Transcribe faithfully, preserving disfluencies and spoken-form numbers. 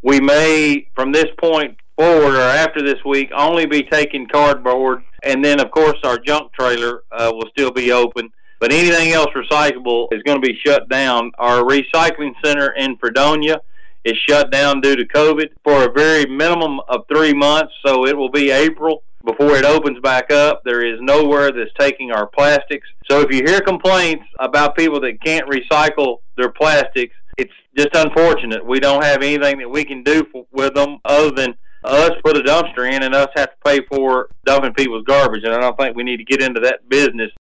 we may, from this point forward or after this week, only be taking cardboard, and then, of course, our junk trailer uh, will still be open. But anything else recyclable is going to be shut down. Our recycling center in Fredonia is shut down due to COVID for a very minimum of three months, so it will be April before it opens back up. There is nowhere that's taking our plastics. So if you hear complaints about people that can't recycle their plastics, it's just unfortunate. We don't have anything that we can do for, with them other than us put a dumpster in and us have to pay for dumping people's garbage. And I don't think we need to get into that business